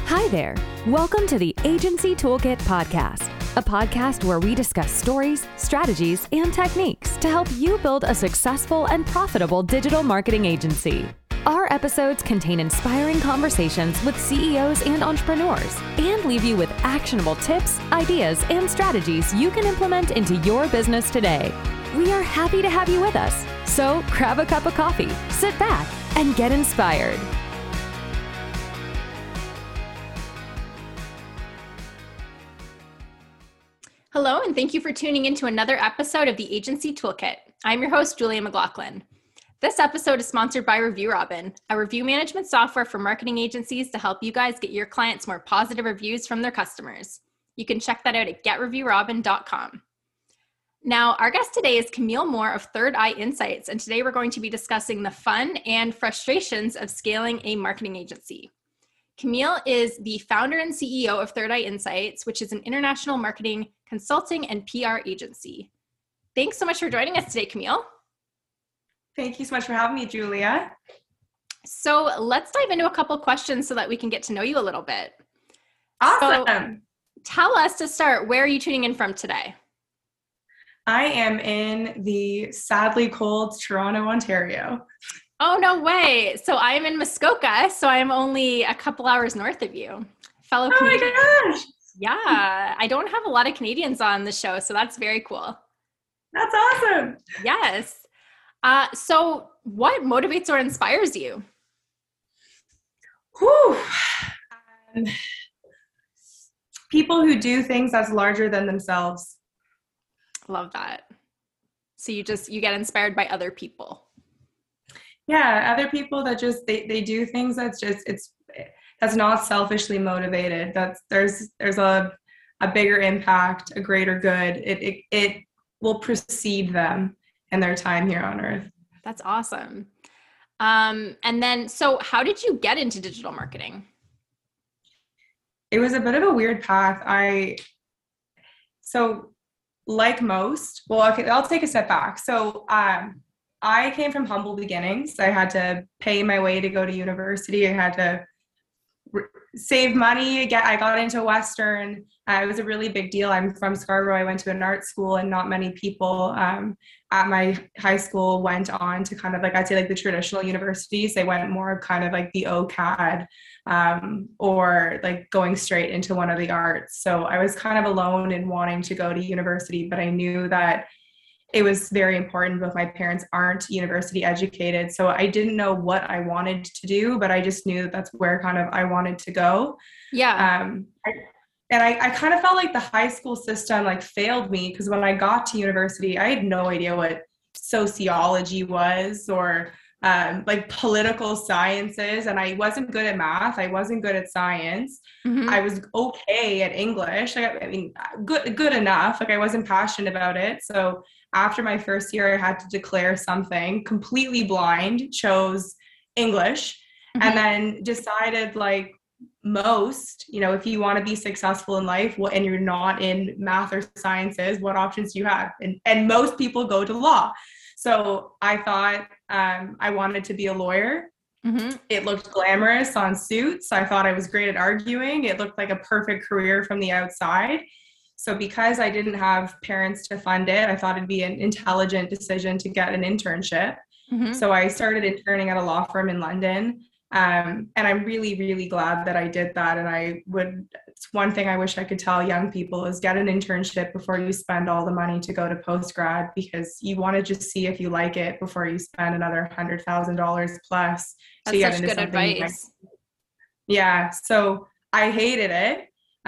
Hi there. Welcome to the Agency Toolkit Podcast, a podcast where we discuss stories, strategies, and techniques to help you build a successful and profitable digital marketing agency. Our episodes contain inspiring conversations with CEOs and entrepreneurs and leave you with actionable tips, ideas, and strategies you can implement into your business today. We are happy to have you with us. So grab a cup of coffee, sit back, and get inspired. Hello, and thank you for tuning in to another episode of the Agency Toolkit. I'm your host, Julia McLaughlin. This episode is sponsored by Review Robin, a review management software for marketing agencies to help you guys get your clients more positive reviews from their customers. You can check that out at getreviewrobin.com. Now, our guest today is Camille Moore of Third Eye Insights, and today we're going to be discussing the fun and frustrations of scaling a marketing agency. Camille is the founder and CEO of Third Eye Insights, which is an international marketing, consulting, and PR agency. Thanks so much for joining us today, Camille. Thank you so much for having me, Julia. So let's dive into a couple questions so that we can get to know you a little bit. Awesome. So, tell us to start, where are you tuning in from today? I am in the sadly cold Toronto, Ontario. Oh, no way. So I am in Muskoka, so I'm only a couple hours north of you. Fellow Canadian. Oh my gosh. Yeah, I don't have a lot of Canadians on the show, so that's very cool. That's awesome. Yes. So what motivates or inspires you? Whew. People who do things that's larger than themselves. Love that. So you get inspired by other people. Yeah, other people that just they do things that's not selfishly motivated. There's a bigger impact, a greater good. It will precede them in their time here on earth. That's awesome. And then, so how did you get into digital marketing? It was a bit of a weird path. Like most, well, okay, I'll take a step back. So I came from humble beginnings. I had to pay my way to go to university. I had to save money. I got into Western. It was a really big deal. I'm from Scarborough. I went to an art school, and not many people at my high school went on to kind of I'd say the traditional universities. They went more kind of like the OCAD or like going straight into one of the arts. So I was kind of alone in wanting to go to university, but I knew that it was very important. Both my parents aren't university educated, so I didn't know what I wanted to do, but I just knew that's where kind of I wanted to go. Yeah. I kind of felt like the high school system failed me, because when I got to university, I had no idea what sociology was or political sciences, and I wasn't good at math. I wasn't good at science. Mm-hmm. I was okay at English. Good enough. I wasn't passionate about it. So after my first year, I had to declare something completely blind, chose English, mm-hmm. and then decided most, if you want to be successful in life and you're not in math or sciences, what options do you have? And most people go to law. So I thought I wanted to be a lawyer. Mm-hmm. It looked glamorous on Suits. I thought I was great at arguing. It looked like a perfect career from the outside. So because I didn't have parents to fund it, I thought it'd be an intelligent decision to get an internship. Mm-hmm. So I started interning at a law firm in London. And I'm really, really glad that I did that. And it's one thing I wish I could tell young people is get an internship before you spend all the money to go to postgrad, because you want to just see if you like it before you spend another $100,000 plus. That's to get such into good advice. Yeah. So I hated it.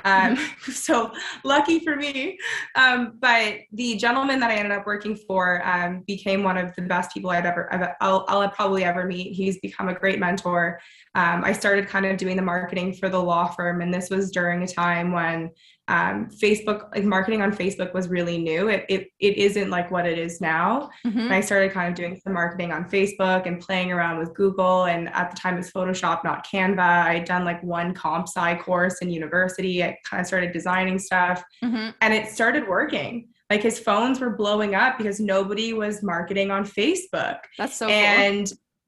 So lucky for me. But the gentleman that I ended up working for became one of the best people I'll probably ever meet. He's become a great mentor. I started kind of doing the marketing for the law firm, and this was during a time when Facebook, marketing on Facebook was really new. It isn't like what it is now. Mm-hmm. And I started kind of doing some marketing on Facebook and playing around with Google. And at the time it was Photoshop, not Canva. I had done one comp sci course in university. I kind of started designing stuff, mm-hmm. and it started working. His phones were blowing up because nobody was marketing on Facebook. That's so cool.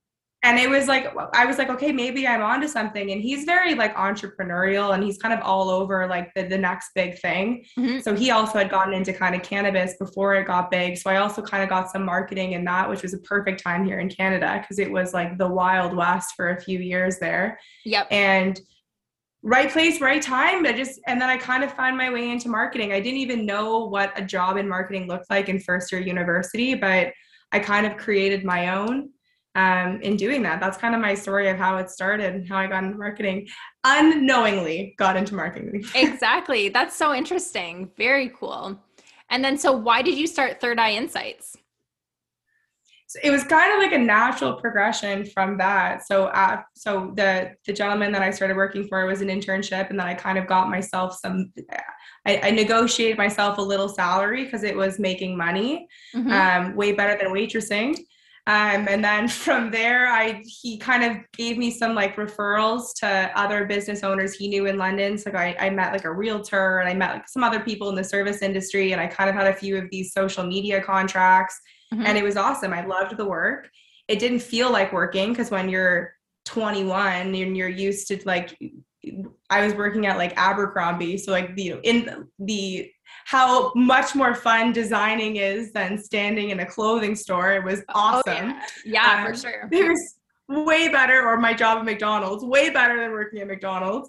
And it was like, I was like, okay, maybe I'm onto something. And he's very like entrepreneurial, and he's kind of all over like the next big thing. Mm-hmm. So he also had gotten into kind of cannabis before it got big. So I also kind of got some marketing in that, which was a perfect time here in Canada because it was like the Wild West for a few years there. Yep. And right place, right time. And then I kind of found my way into marketing. I didn't even know what a job in marketing looked like in first year university, but I kind of created my own. In doing that. That's kind of my story of how it started and how I got into marketing. Unknowingly got into marketing. Exactly. That's so interesting. Very cool. And then, so why did you start Third Eye Insights? So it was kind of like a natural progression from that. So the gentleman that I started working for was an internship, and then I kind of got myself I negotiated myself a little salary because it was making money, way better than waitressing. And then from there, he kind of gave me some like referrals to other business owners he knew in London. So I met like a realtor, and I met like some other people in the service industry, and I kind of had a few of these social media contracts, and it was awesome. I loved the work. It didn't feel like working because when you're 21 and you're used to like, I was working at like Abercrombie. So like, in the how much more fun designing is than standing in a clothing store. It was awesome. Oh, yeah, for sure. It was way better, or my job at McDonald's, way better than working at McDonald's.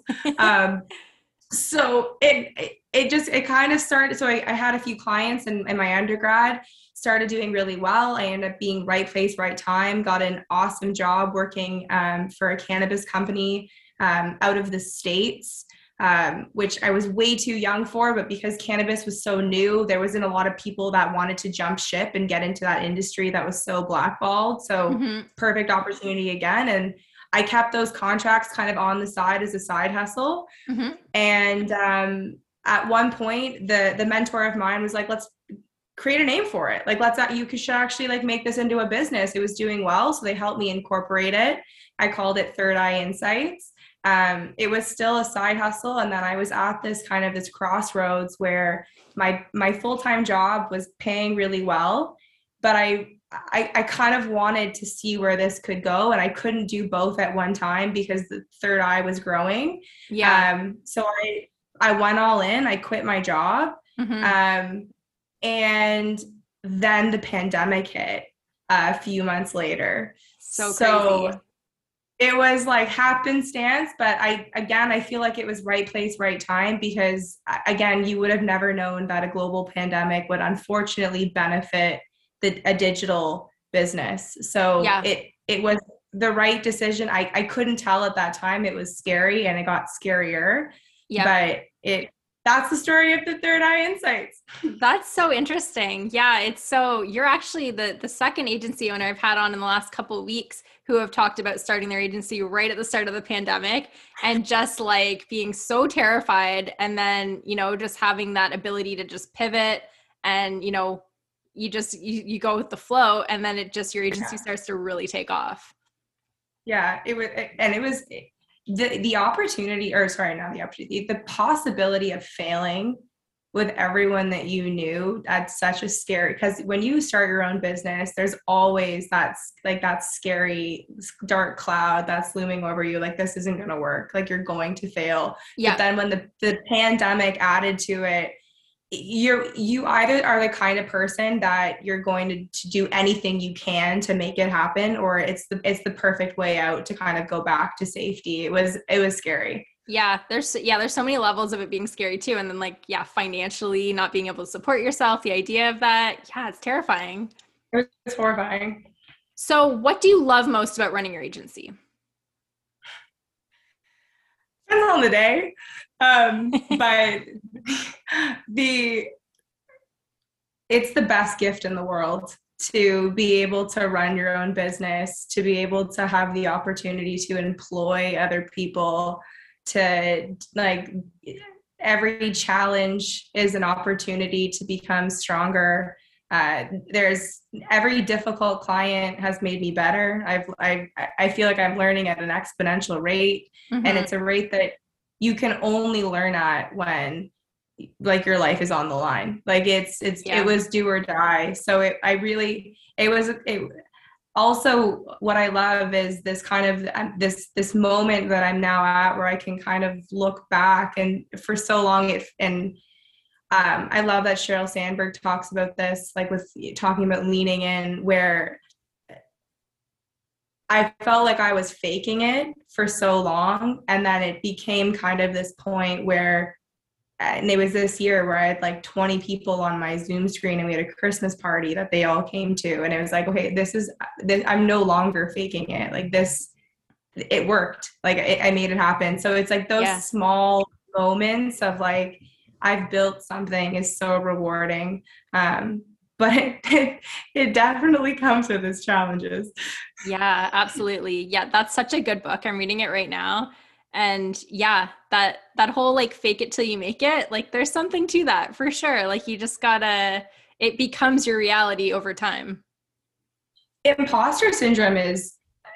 So it kind of started. So I had a few clients in my undergrad, started doing really well. I ended up being right place, right time, got an awesome job working for a cannabis company out of the States. Which I was way too young for, but because cannabis was so new, there wasn't a lot of people that wanted to jump ship and get into that industry that was so blackballed. So perfect opportunity again. And I kept those contracts kind of on the side as a side hustle. And at one point, the mentor of mine was like, let's create a name for it. Like, you should actually like make this into a business. It was doing well. So they helped me incorporate it. I called it Third Eye Insights. It was still a side hustle. And then I was at this crossroads where my full-time job was paying really well, but I kind of wanted to see where this could go. And I couldn't do both at one time because the third eye was growing. Yeah. So I went all in, I quit my job. And then the pandemic hit a few months later. So crazy. It was like happenstance, but I feel like it was right place, right time, because again, you would have never known that a global pandemic would unfortunately benefit a digital business. So yeah. It was the right decision. I couldn't tell at that time. It was scary, and it got scarier. Yeah. But that's the story of the Third Eye Insights. That's so interesting. Yeah. You're actually the second agency owner I've had on in the last couple of weeks who have talked about starting their agency right at the start of the pandemic, and just like being so terrified, and then, just having that ability to just pivot, and, you go with the flow, and then your agency starts to really take off. Yeah, it was the opportunity, or sorry, not the opportunity, the possibility of failing with everyone that you knew. That's such a scary, because when you start your own business, there's always that scary dark cloud that's looming over you. Like, this isn't going to work. Like, you're going to fail. Yeah. But then when the pandemic added to it, you either are the kind of person that you're going to do anything you can to make it happen, or it's the perfect way out to kind of go back to safety. It was scary. Yeah, there's so many levels of it being scary too. And then financially not being able to support yourself, the idea of that. Yeah, it's terrifying. It's horrifying. So what do you love most about running your agency? Depends on the day. But it's the best gift in the world to be able to run your own business, to be able to have the opportunity to employ other people, to every challenge is an opportunity to become stronger. Every difficult client has made me better. I feel like I'm learning at an exponential rate, and it's a rate that you can only learn at when your life is on the line. It was do or die. So also what I love is this kind of this moment that I'm now at where I can kind of look back, and for so long I love that Sheryl Sandberg talks about this, like with talking about leaning in, where I felt like I was faking it for so long. And then it became kind of this point where, and it was this year where I had like 20 people on my Zoom screen, and we had a Christmas party that they all came to. And it was like, okay, I'm no longer faking it. Like this, it worked. Like I made it happen. So it's like those small moments of like, I've built something is so rewarding. But it definitely comes with its challenges. Yeah, absolutely. Yeah, that's such a good book. I'm reading it right now. And yeah, that whole like fake it till you make it, like there's something to that for sure. Like you just it becomes your reality over time. Imposter syndrome is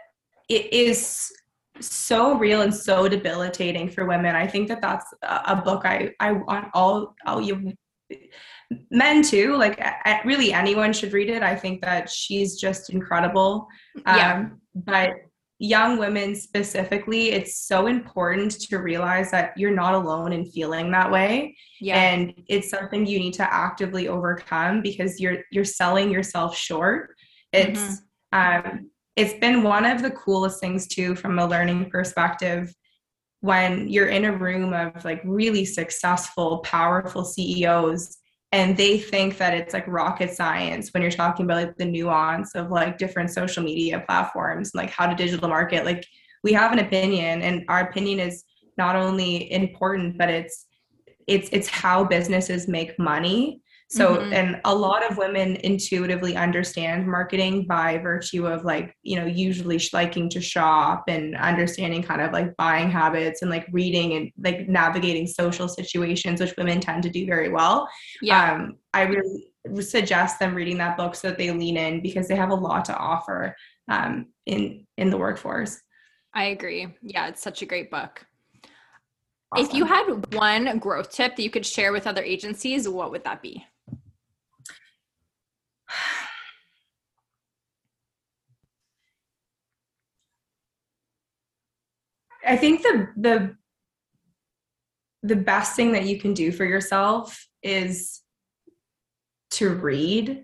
so real and so debilitating for women. I think that's a book I want all you men too, like really anyone should read it. I think that she's just incredible. But young women specifically, it's so important to realize that you're not alone in feeling that way. And it's something you need to actively overcome, because you're selling yourself short. It's been one of the coolest things too, from a learning perspective, when you're in a room of like really successful, powerful CEOs, and they think that it's like rocket science when you're talking about like the nuance of like different social media platforms, like how to digital market. Like we have an opinion, and our opinion is not only important, but it's how businesses make money. So, and a lot of women intuitively understand marketing by virtue of like, usually liking to shop and understanding kind of like buying habits and like reading and like navigating social situations, which women tend to do very well. I really suggest them reading that book so that they lean in, because they have a lot to offer in the workforce. I agree. Yeah, it's such a great book. Awesome. If you had one growth tip that you could share with other agencies, what would that be? I think the best thing that you can do for yourself is to read,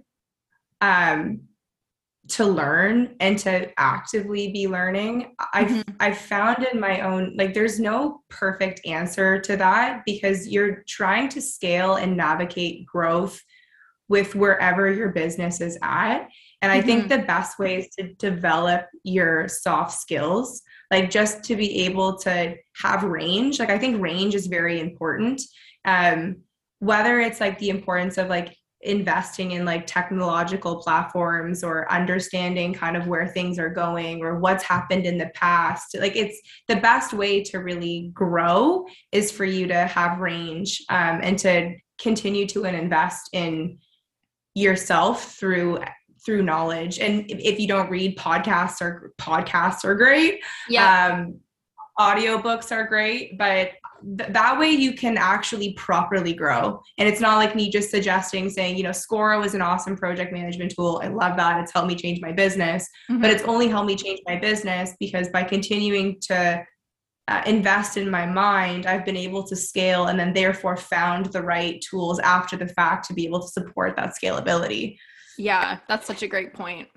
to learn, and to actively be learning. I've found in my own, like, there's no perfect answer to that, because you're trying to scale and navigate growth with wherever your business is at. And I think the best way is to develop your soft skills, like just to be able to have range. Like I think range is very important. Whether it's like the importance of like investing in like technological platforms, or understanding kind of where things are going or what's happened in the past. Like it's the best way to really grow is for you to have range, and to continue to invest in yourself through knowledge. And if you don't read, podcasts are great. Audiobooks are great, but that way you can actually properly grow. And it's not like me just suggesting, saying, Scoro is an awesome project management tool. I love that. It's helped me change my business, but it's only helped me change my business because by continuing to invest in my mind, I've been able to scale, and then therefore found the right tools after the fact to be able to support that scalability. Yeah, that's such a great point.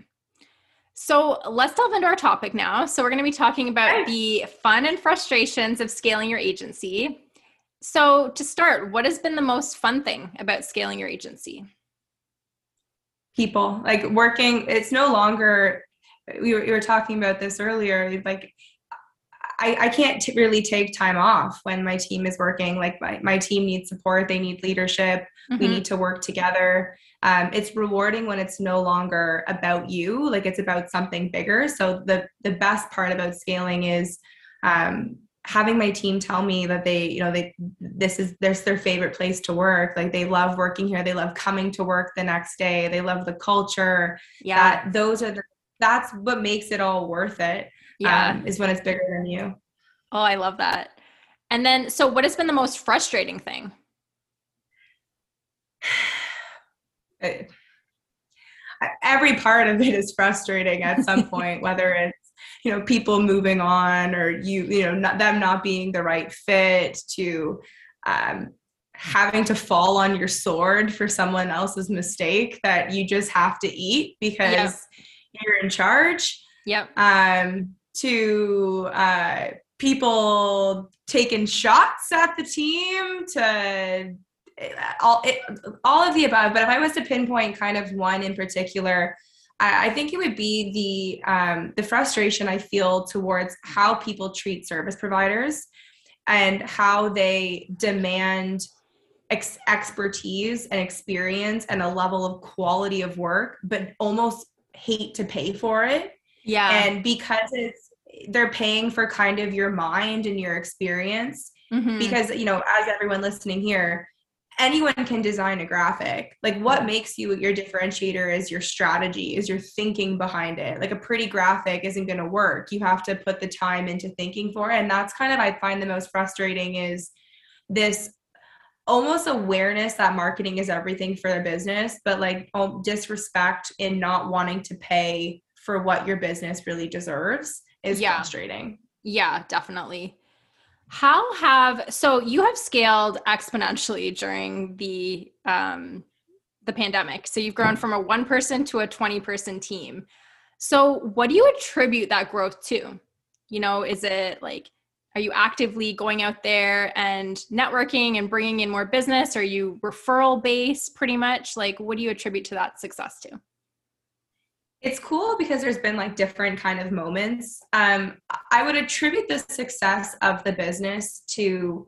So let's delve into our topic now. So we're going to be talking about the fun and frustrations of scaling your agency. So to start, what has been the most fun thing about scaling your agency? People, like working. It's no longer, we were talking about this earlier, like I can't really take time off when my team is working. Like my team needs support. They need leadership. We need to work together. It's rewarding when it's no longer about you, like it's about something bigger. So the best part about scaling is having my team tell me that this is their favorite place to work. Like they love working here. They love coming to work the next day. They love the culture. Yeah. That's what makes it all worth it. Is when it's bigger than you. Oh, I love that. And then, so what has been the most frustrating thing? every part of it is frustrating at some point, whether it's, people moving on or them not being the right fit, to having to fall on your sword for someone else's mistake that you just have to eat because you're in charge. Yep. To people taking shots at the team, to all of the above. But if I was to pinpoint kind of one in particular, I think it would be the frustration I feel towards how people treat service providers and how they demand expertise and experience and a level of quality of work, but almost hate to pay for it. Yeah. And because they're paying for kind of your mind and your experience, because, as everyone listening here, anyone can design a graphic. Like, what makes you your differentiator is your strategy, is your thinking behind it. Like, a pretty graphic isn't going to work. You have to put the time into thinking for it. And that's kind of, I find the most frustrating, is this almost awareness that marketing is everything for the business, but like disrespect in not wanting to pay for what your business really deserves is frustrating. Yeah, definitely. So you have scaled exponentially during the pandemic. So you've grown from a 1-person to a 20-person team. So what do you attribute that growth to? Is it like, are you actively going out there and networking and bringing in more business? Are you referral based pretty much? Like, what do you attribute to that success to? It's cool because there's been like different kind of moments. I would attribute the success of the business to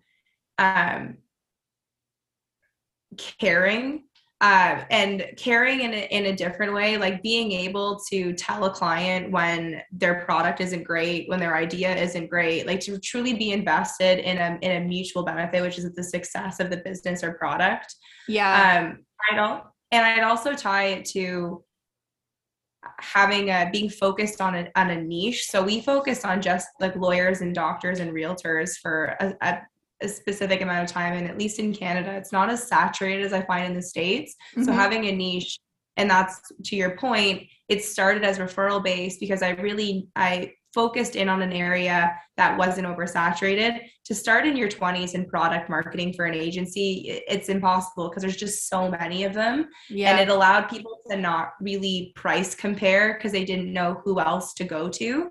caring and caring in a different way, like being able to tell a client when their product isn't great, when their idea isn't great, like to truly be invested in a mutual benefit, which is the success of the business or product. Yeah. I'd also tie it to having being focused on a niche. So we focused on just like lawyers and doctors and realtors for a specific amount of time. And at least in Canada, it's not as saturated as I find in the States. So having a niche, and that's to your point, it started as referral based because I focused in on an area that wasn't oversaturated. To start in your 20s in product marketing for an agency, it's impossible because there's just so many of them. Yeah. And it allowed people to not really price compare because they didn't know who else to go to.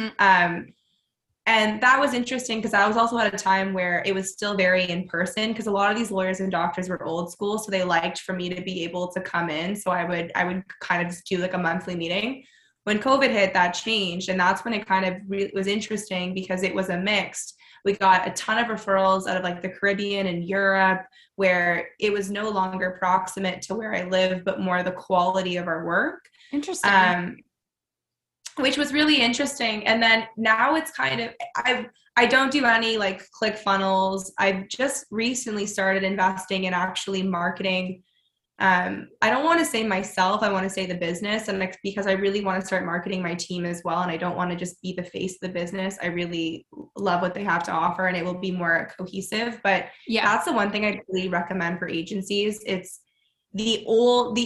And that was interesting because I was also at a time where it was still very in person, because a lot of these lawyers and doctors were old school. So they liked for me to be able to come in. So I would kind of just do like a monthly meeting. When COVID hit, that changed. And that's when it kind of was interesting because it was a mixed. We got a ton of referrals out of like the Caribbean and Europe, where it was no longer proximate to where I live, but more the quality of our work. Interesting. Which was really interesting. And then now it's kind of, I don't do any like ClickFunnels. I've just recently started investing in actually marketing. I don't want to say myself, I want to say the business, and like, because I really want to start marketing my team as well. And I don't want to just be the face of the business. I really love what they have to offer, and it will be more cohesive. But that's the one thing I really recommend for agencies. It's the old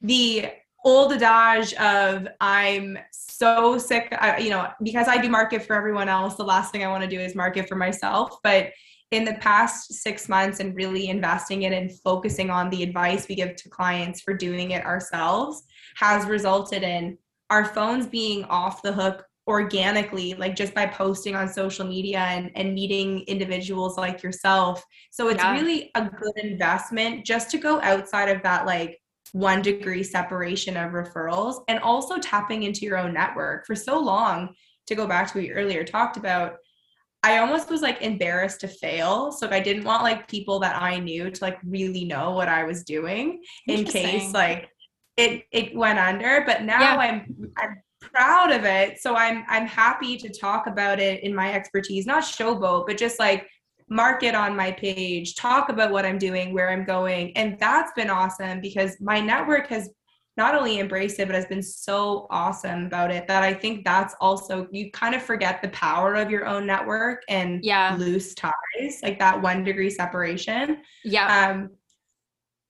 adage of, I'm so sick, because I do market for everyone else, the last thing I want to do is market for myself. But in the past 6 months, and really investing in and focusing on the advice we give to clients for doing it ourselves, has resulted in our phones being off the hook organically, like just by posting on social media and meeting individuals like yourself. So it's really a good investment just to go outside of that like 1 degree separation of referrals, and also tapping into your own network. For so long, to go back to what you earlier talked about, I almost was like embarrassed to fail. So I didn't want like people that I knew to like really know what I was doing in case like it went under. But now I'm proud of it. So I'm happy to talk about it in my expertise, not showboat, but just like market on my page, talk about what I'm doing, where I'm going. And that's been awesome because my network has not only embraced it, but has been so awesome about it that I think that's also, you kind of forget the power of your own network and loose ties, like that 1 degree separation.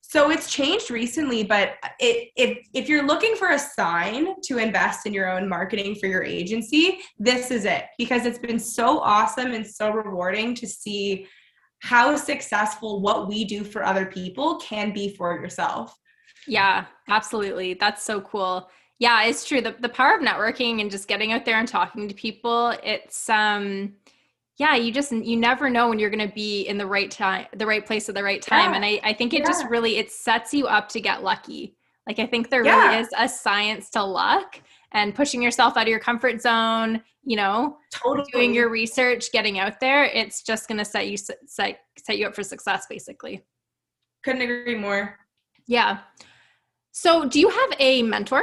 So it's changed recently, but if you're looking for a sign to invest in your own marketing for your agency, this is it, because it's been so awesome and so rewarding to see how successful what we do for other people can be for yourself. Yeah, absolutely. That's so cool. Yeah, it's true. The power of networking and just getting out there and talking to people, it's yeah, you never know when you're going to be in the right time, the right place at the right time. Yeah. And I think it just really, it sets you up to get lucky. Like, I think there Yeah. really is a science to luck and pushing yourself out of your comfort zone, you know, Totally. doing your research, getting out there. It's just going to set you up for success, basically. Couldn't agree more. Yeah. So do you have a mentor?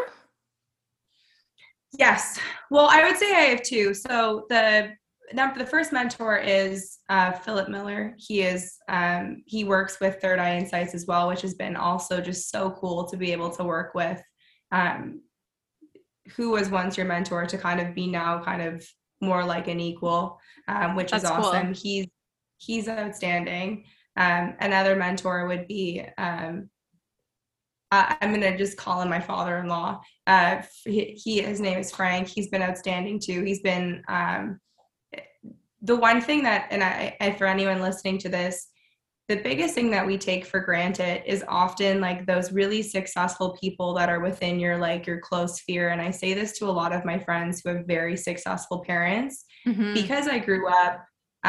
Yes. Well, I would say I have two. So the first mentor is Philip Miller. He works with Third Eye Insights as well, which has been also just so cool to be able to work with, who was once your mentor to kind of be now kind of more like an equal, which That's is awesome. Cool. He's outstanding. Another mentor would be, I'm going to just call him my father-in-law. His name is Frank. He's been outstanding too. He's been, the one thing that, and for anyone listening to this, the biggest thing that we take for granted is often like those really successful people that are within your close sphere. And I say this to a lot of my friends who have very successful parents, because I grew up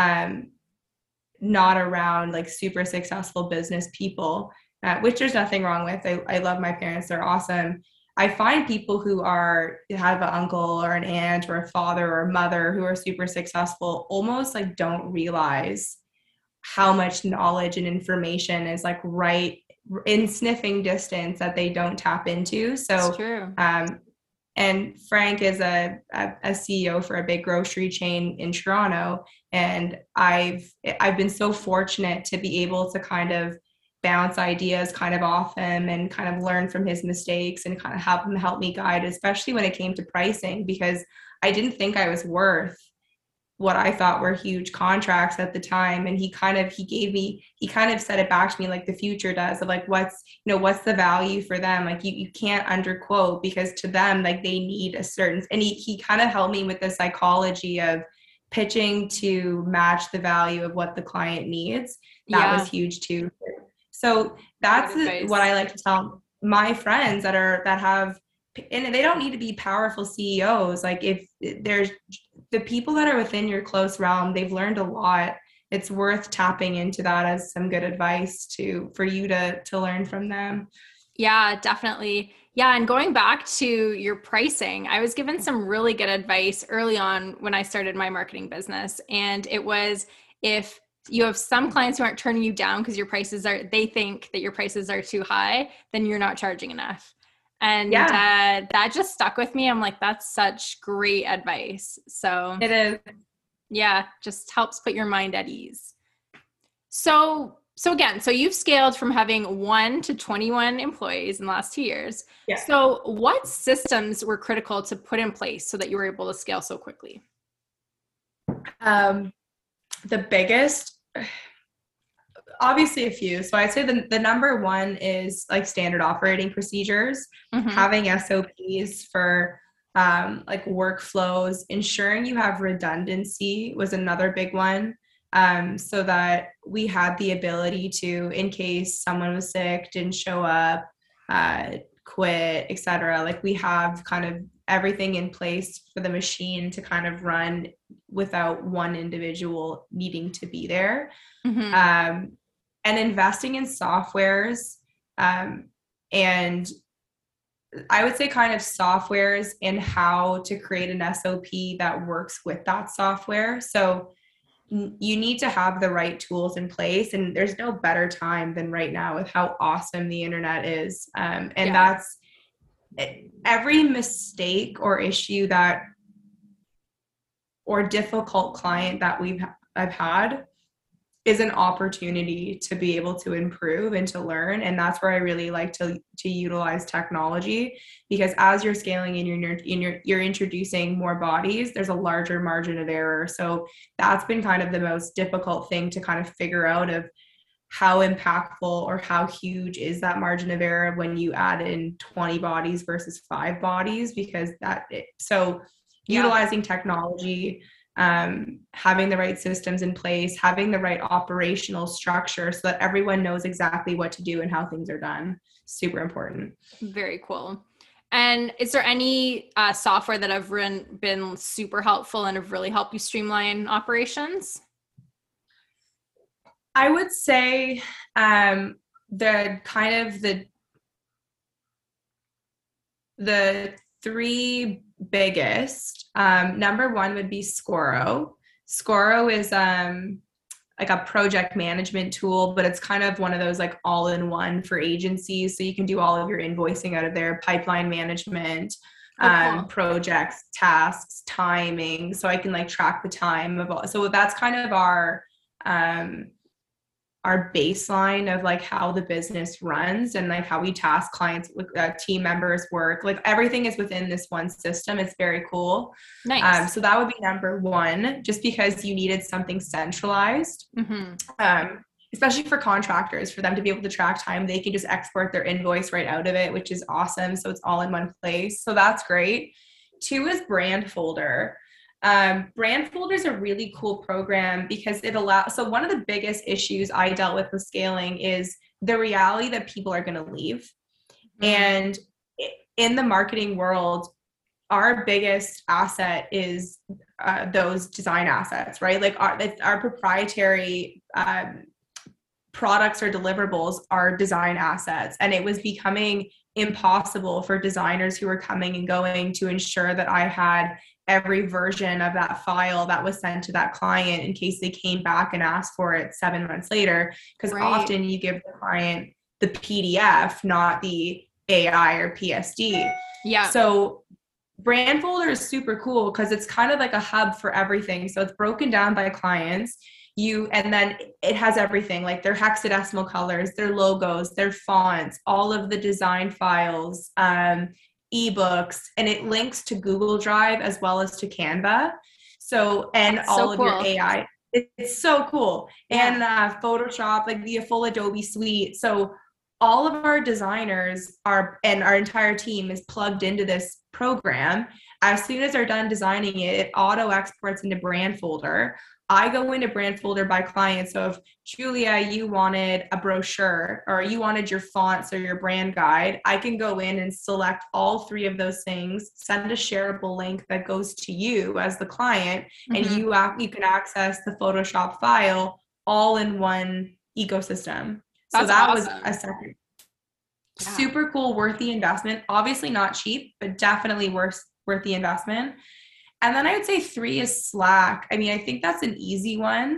not around like super successful business people, which there's nothing wrong with. I love my parents. They're awesome. I find people who have an uncle or an aunt or a father or a mother who are super successful almost like don't realize how much knowledge and information is like right in sniffing distance that they don't tap into. So, That's true. And Frank is a CEO for a big grocery chain in Toronto. And I've been so fortunate to be able to kind of bounce ideas kind of off him and kind of learn from his mistakes and kind of have him help me guide, especially when it came to pricing, because I didn't think I was worth what I thought were huge contracts at the time. And he kind of said it back to me like the future does, of like, what's the value for them? Like you can't underquote, because to them, like they need a certain, and he kind of helped me with the psychology of pitching to match the value of what the client needs. That was huge too. So that's what I like to tell my friends that have, and they don't need to be powerful CEOs. Like if there's the people that are within your close realm, they've learned a lot. It's worth tapping into that as some good advice for you to learn from them. Yeah, definitely. Yeah. And going back to your pricing, I was given some really good advice early on when I started my marketing business. And it was, if you have some clients who aren't turning you down because they think that your prices are too high, then you're not charging enough. And that just stuck with me. I'm like, that's such great advice. So it is. Yeah, just helps put your mind at ease. So again, you've scaled from having 1 to 21 employees in the last 2 years. Yeah. So what systems were critical to put in place so that you were able to scale so quickly? The biggest, obviously a few. So I'd say the number one is like standard operating procedures, having SOPs for like workflows, ensuring you have redundancy was another big one. So that we had the ability to, in case someone was sick, didn't show up, quit, etc. Like we have kind of everything in place for the machine to kind of run without one individual needing to be there. And investing in softwares, and I would say kind of softwares and how to create an SOP that works with that software. So you need to have the right tools in place, and there's no better time than right now with how awesome the internet is. That's every mistake or issue or difficult client that I've had is an opportunity to be able to improve and to learn. And that's where I really like to utilize technology, because as you're scaling and you're introducing more bodies, there's a larger margin of error. So that's been kind of the most difficult thing to kind of figure out, of how impactful or how huge is that margin of error when you add in 20 bodies versus 5 bodies, because utilizing technology, having the right systems in place, having the right operational structure so that everyone knows exactly what to do and how things are done. Super important. Very cool. And is there any software that have been super helpful and have really helped you streamline operations? I would say the three biggest, number one would be Scoro. Scoro is like a project management tool, but it's kind of one of those like all-in-one for agencies. So you can do all of your invoicing out of there, pipeline management, projects, tasks, timing. So I can like track the time of all. So that's kind of our baseline of like how the business runs and like how we task clients with team members work. Like everything is within this one system. It's very cool. Nice. So that would be number one, just because you needed something centralized, especially for contractors, for them to be able to track time. They can just export their invoice right out of it, which is awesome. So it's all in one place. So that's great. Two is Brandfolder. Brandfolder is a really cool program because it allows, so one of the biggest issues I dealt with scaling is the reality that people are going to leave. And in the marketing world, our biggest asset is those design assets, right? Like our proprietary products or deliverables are design assets. And it was becoming impossible for designers who were coming and going to ensure that I had every version of that file that was sent to that client in case they came back and asked for it 7 months later. Because often you give the client the PDF, not the AI or PSD. Yeah. So Brandfolder is super cool because it's kind of like a hub for everything. So it's broken down by clients. And then it has everything, like their hexadecimal colors, their logos, their fonts, all of the design files, ebooks, and it links to Google Drive as well as to Canva. So, and that's all so of cool. your AI. It's so cool. Yeah. And Photoshop, like the full Adobe suite. So all of our designers and our entire team is plugged into this program. As soon as they're done designing it, it auto exports into Brandfolder. I go into Brandfolder by client. So if Julia, you wanted a brochure or you wanted your fonts or your brand guide, I can go in and select all 3 of those things, send a shareable link that goes to you as the client, and you can access the Photoshop file all in one ecosystem. That's so that awesome. was a second. Yeah. Super cool, worth the investment. Obviously not cheap, but definitely worth the investment. And then I would say 3 is Slack. I mean, I think that's an easy one.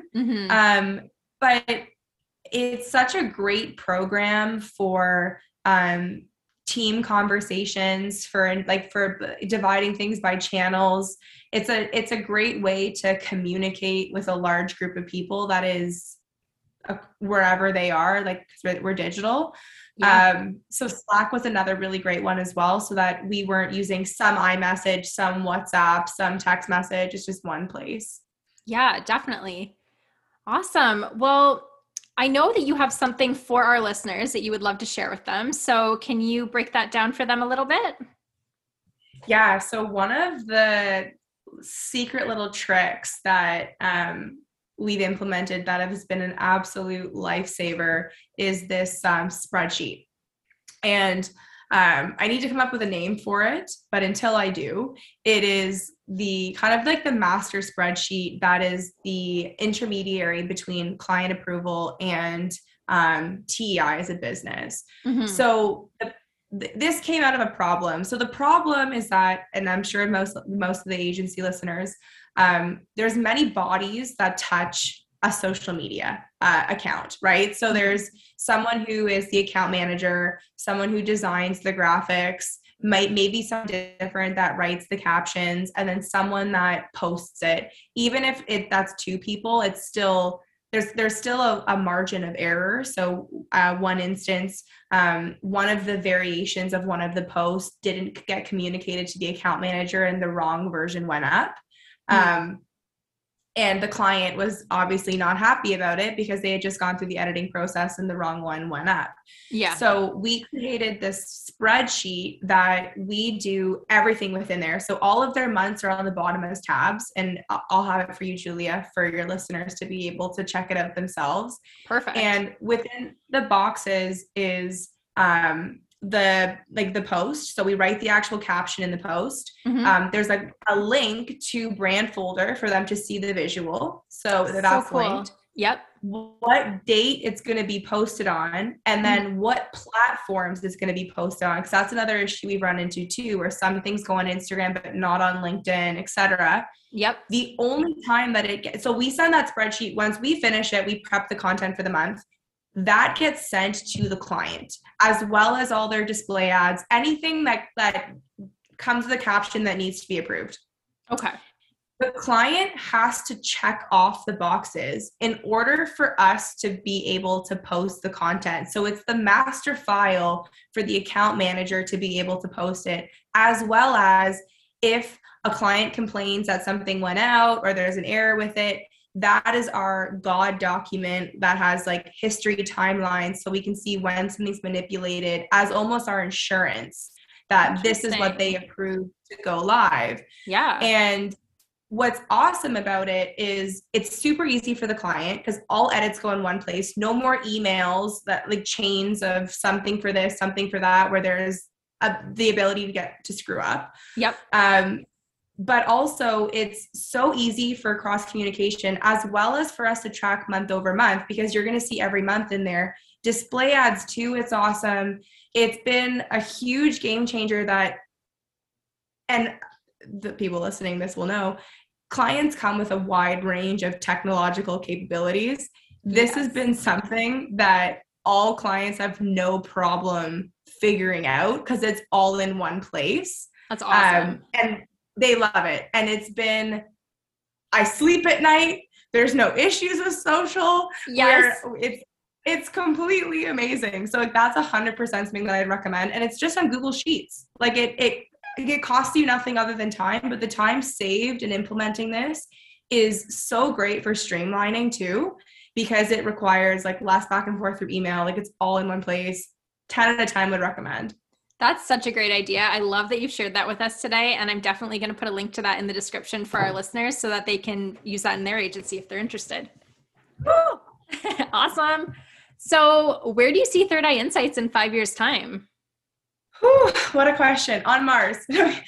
But it's such a great program for team conversations, for dividing things by channels. It's a great way to communicate with a large group of people that is wherever they are, like, because we're digital. Yeah. So Slack was another really great one as well, so that we weren't using some iMessage, some WhatsApp, some text message. It's just one place. Yeah, definitely. Awesome. Well, I know that you have something for our listeners that you would love to share with them. So can you break that down for them a little bit? Yeah. So one of the secret little tricks that we've implemented that has been an absolute lifesaver is this spreadsheet. And I need to come up with a name for it, but until I do, it is the kind of like the master spreadsheet that is the intermediary between client approval and TEI as a business. So this came out of a problem. So the problem is that, and I'm sure most of the agency listeners, there's many bodies that touch a social media account, right? So there's someone who is the account manager, someone who designs the graphics, maybe someone different that writes the captions, and then someone that posts it. Even if that's 2 people, it's still, there's still a margin of error. So one instance, one of the variations of one of the posts didn't get communicated to the account manager and the wrong version went up. And the client was obviously not happy about it because they had just gone through the editing process and the wrong one went up. Yeah. So we created this spreadsheet that we do everything within there. So all of their months are on the bottom as tabs, and I'll have it for you, Julia, for your listeners to be able to check it out themselves. Perfect. And within the boxes is the post. So we write the actual caption in the post. There's like a link to Brandfolder for them to see the visual. So that's cool. linked. Yep. What date it's going to be posted on, and then what platforms it's going to be posted on. Because that's another issue we've run into too, where some things go on Instagram but not on LinkedIn, etc. Yep. The only time that it gets, so we send that spreadsheet. Once we finish it, we prep the content for the month. That gets sent to the client, as well as all their display ads, anything that comes with a caption that needs to be approved. Okay. The client has to check off the boxes in order for us to be able to post the content. So it's the master file for the account manager to be able to post it, as well as if a client complains that something went out or there's an error with it, that is our God document that has like history timelines, so we can see when something's manipulated as almost our insurance that this is what they approved to go live. Yeah. And what's awesome about it is it's super easy for the client because all edits go in one place. No more emails that like chains of something for this, something for that, where there's the ability to screw up. Yep. But also it's so easy for cross communication, as well as for us to track month over month, because you're going to see every month in there. Display ads too. It's awesome. It's been a huge game changer and the people listening this will know, clients come with a wide range of technological capabilities. This has been something that all clients have no problem figuring out because it's all in one place. That's awesome. And they love it. And it's been, I sleep at night. There's no issues with social. Yes. It's completely amazing. So like that's 100% something that I'd recommend. And it's just on Google Sheets. Like it costs you nothing other than time, but the time saved in implementing this is so great for streamlining too, because it requires like less back and forth through email. Like it's all in one place. 10 out of 10 would recommend. That's such a great idea. I love that you've shared that with us today. And I'm definitely going to put a link to that in the description for our listeners so that they can use that in their agency if they're interested. Awesome. So where do you see Third Eye Insights in 5 years' time? Whew, what a question. On Mars.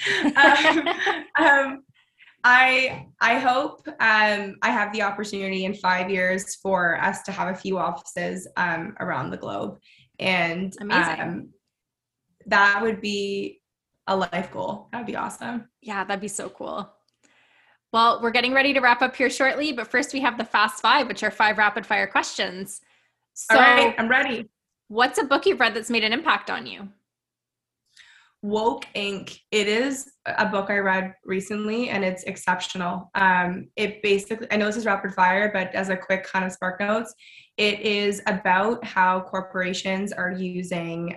I hope I have the opportunity in 5 years for us to have a few offices around the globe. And amazing. That would be a life goal. That would be awesome. Yeah, that'd be so cool. Well, we're getting ready to wrap up here shortly, but first we have the Fast Five, which are 5 rapid fire questions. So, all right, I'm ready. What's a book you've read that's made an impact on you? Woke Inc. It is a book I read recently and it's exceptional. It basically, I know this is rapid fire, but as a quick kind of spark notes, it is about how corporations are using,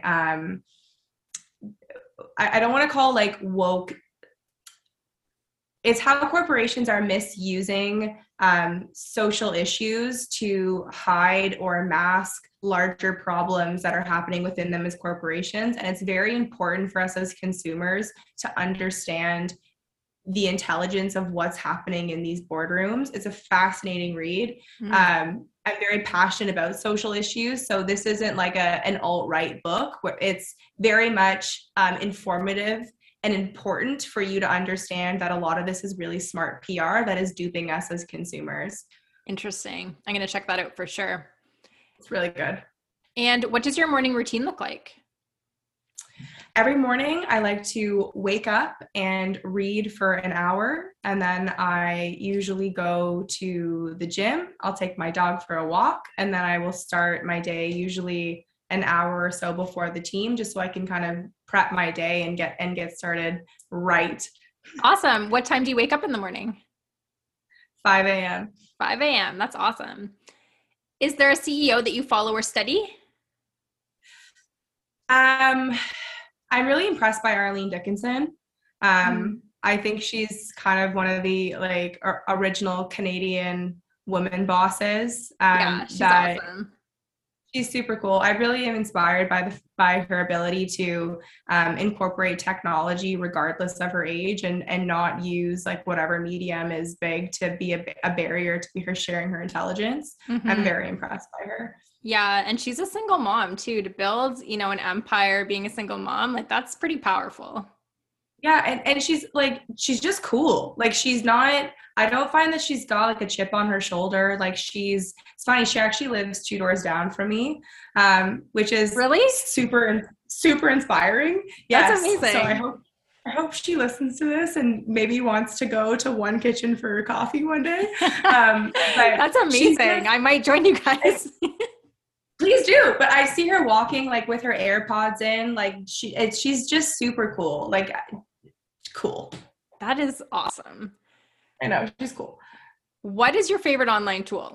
I don't want to call like woke, it's how corporations are misusing social issues to hide or mask larger problems that are happening within them as corporations. And it's very important for us as consumers to understand the intelligence of what's happening in these boardrooms. It's a fascinating read. I'm very passionate about social issues. So this isn't like an alt-right book where it's very much informative and important for you to understand that a lot of this is really smart PR that is duping us as consumers. Interesting. I'm going to check that out for sure. It's really good. And what does your morning routine look like? Every morning, I like to wake up and read for an hour, and then I usually go to the gym. I'll take my dog for a walk, and then I will start my day usually an hour or so before the team, just so I can kind of prep my day and get started right. Awesome. What time do you wake up in the morning? 5 a.m. 5 a.m. That's awesome. Is there a CEO that you follow or study? I'm really impressed by Arlene Dickinson. I think she's kind of one of the like original Canadian woman bosses. Yeah, she's awesome. She's super cool. I really am inspired by her ability to incorporate technology regardless of her age, and not use like whatever medium is big to be a barrier to her sharing her intelligence. I'm very impressed by her. Yeah, and she's a single mom too. To build, you know, an empire being a single mom, like that's pretty powerful. Yeah, and she's just cool. Like she's not, I don't find that she's got like a chip on her shoulder. Like it's funny, she actually lives 2 doors down from me, which is really super inspiring. Yes. That's amazing. So I hope she listens to this and maybe wants to go to One Kitchen for coffee one day. But that's amazing. I might join you guys. Please do. But I see her walking like with her AirPods in, like she's just super cool. Like cool. That is awesome. I know, she's cool. What is your favorite online tool?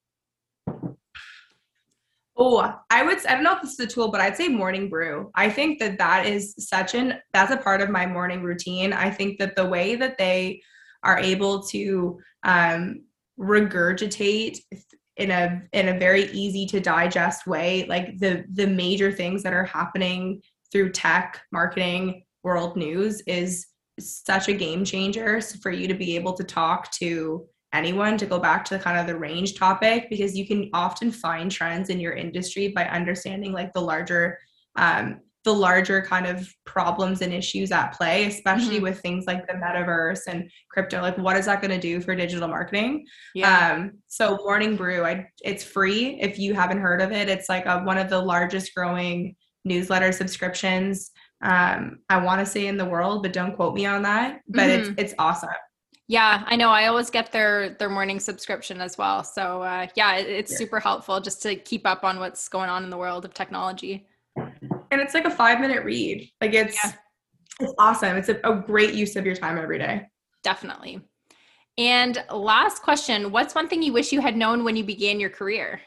Oh, I don't know if this is a tool, but I'd say Morning Brew. I think that's a part of my morning routine. I think that the way that they are able to regurgitate in a very easy to digest way, like the major things that are happening through tech, marketing, world news is such a game changer for you to be able to talk to anyone, to go back to kind of the range topic, because you can often find trends in your industry by understanding like the larger kind of problems and issues at play, especially with things like the metaverse and crypto. Like what is that going to do for digital marketing? Yeah. So Morning Brew, it's free if you haven't heard of it. It's like one of the largest growing newsletter subscriptions, I want to say in the world, but don't quote me on that, but it's awesome. Yeah, I know. I always get their morning subscription as well. So it's super helpful just to keep up on what's going on in the world of technology. And it's like a 5-minute read. Like it's awesome. It's a great use of your time every day. Definitely. And last question, what's one thing you wish you had known when you began your career?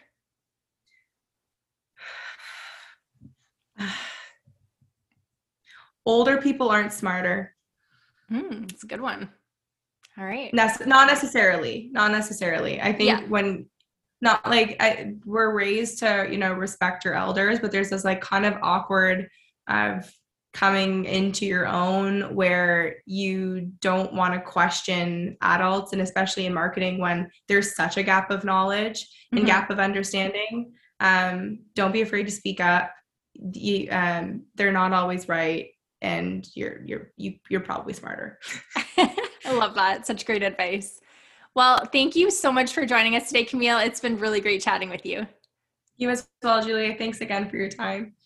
Older people aren't smarter. That's a good one. All right. Not necessarily. I think we're raised to, you know, respect your elders, but there's this like kind of awkward of coming into your own where you don't want to question adults, and especially in marketing when there's such a gap of knowledge and gap of understanding. Don't be afraid to speak up. They're not always right, and you're probably smarter. I love that. Such great advice. Well, thank you so much for joining us today, Camille. It's been really great chatting with you. You as well, Julia. Thanks again for your time.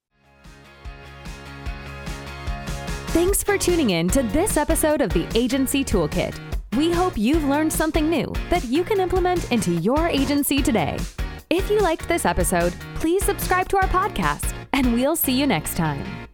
Thanks for tuning in to this episode of the Agency Toolkit. We hope you've learned something new that you can implement into your agency today. If you liked this episode, please subscribe to our podcast, and we'll see you next time.